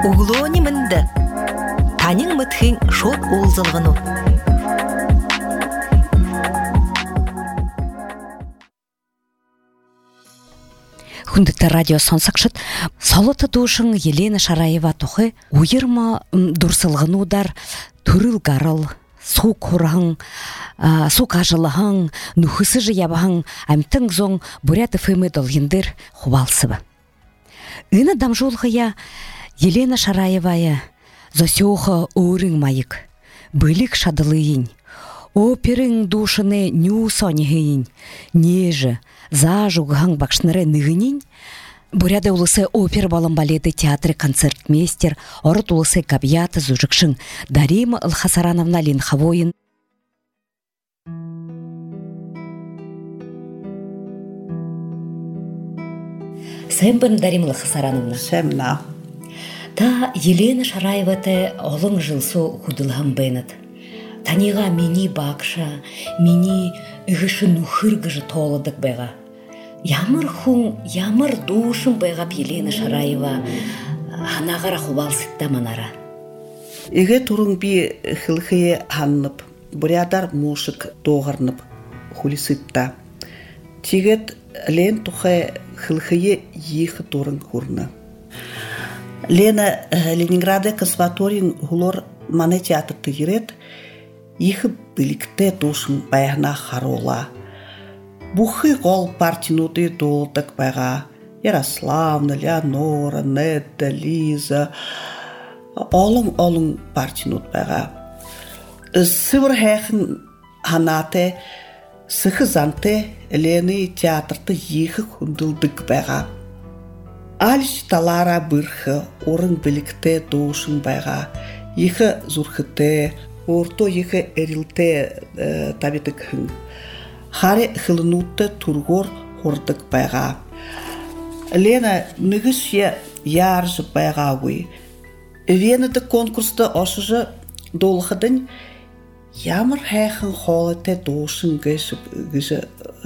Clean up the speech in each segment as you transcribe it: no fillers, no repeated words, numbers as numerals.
Углони мынды. Танин мытхин шот улзылғыну. Хүндікті радио сонсақшыт, салыты душың Елена Шараева тұхы уйырма дұрсылғынудар түріл гарыл, су құрағың, су қажылығың, нүхісі жиябағың, әмтің зоң Бурят ФМ долгендер хубалсыбы. Үні дамжолғыя Елена Шараевая засёха өрің майық, былік шадылыйын, оперың душыны ню сонығыйын, нежі, зажуғаң бақшныры нығынин, Буряды улысы опер балым балеты театры концертмейстер, орыт улысы кабията зужықшын Дарима Ылхасарановна Линхавойын. Сәмбін Дарима Ылхасарановна. Сәмна. Та Елена Шараеваты олың жылсу худылған бәйнат. Таниға мені бақша, мені үгіші нүхіргіжі толыдық бәға. Ямыр хун, ямыр душым бәғап Елена Шараева ханағара хубалсытта манара. Иге турың би хылхые ханнып, бурядар мушык доғарнып хулисытта. Тигет лен тухай хылхые ехы турың курны. Лена Ленинграде консерваторийн хулор маны театрты ерет, ехы білікте душың баяғына харола. Бухы гол партинуды долдық байға. Ярославна, Леонора, Недда, Лиза. Олың партинуд байға. Сывыр хайхын ханаты, сықы занты Лены театрты ехы хүнділдік байға. Алиш талара бұрхы, орын білікте дошын байға. Ехы зұрхыты, орто ехы әрілте табетік хын. Харе хылынутты тургор хордық байға. Лена нүгіс яржы байға өй. Венеті конкурсты осыжы долғыдың ямыр хайхын холыте дошын гізі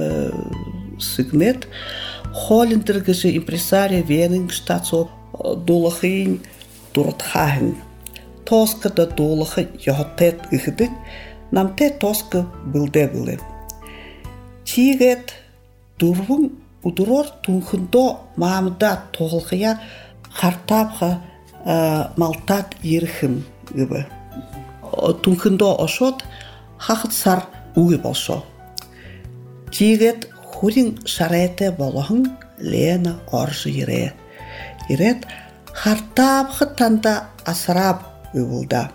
сигнет. Холіндір гізі импресария венің штатсо долғыйын дұрытхағын. Тоскыда долғы яғытет үхідің, намте тоскы білде. Тигет дұрвың ұдырор түнхіндо мамыда тоғылғыя қартапға малтат еріхім үбі. Түнхіндо ошот хақыт сар үгі болшо. Тигет хурин шарайты болуғын Лена оржы ере. Ерет қартапғы танда асырап үбілда.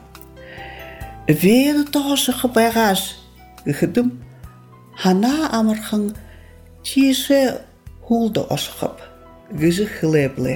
Вені тоғышықы байғаш үхідім. Хана амырхың тише хулды ошқып, гізі хылеблі.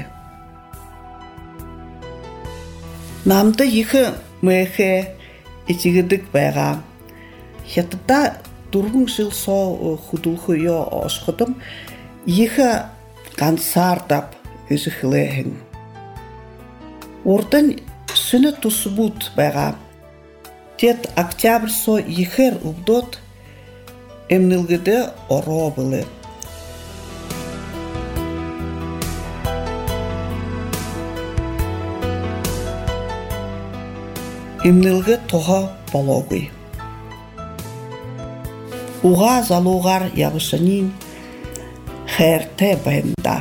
Намды ехі мэхе етігідік байға. Хетіда дұрғын жыл со худулхы ё ошқыдым, ехі қансардап гізі хылехін. Ордың сүні тұсы бұд байға. Тет октябрь со ехер ұбдот, Эмнилгіде оро были. Эмнилгі тоға балогы. Уға залуғар явышанин хәрте байында.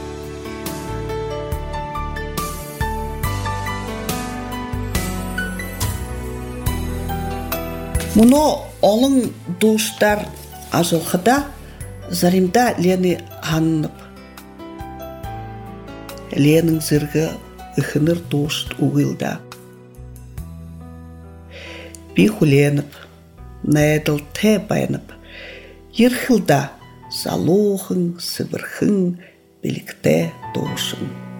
Мұны олың душтар ажылқыда заримда Лені ханнып. Ленің зіргі үхінір душт уғылда. Би хуленіп, найдыл те байынып, ерхілда залуғын, сыбырхын, білікте душын.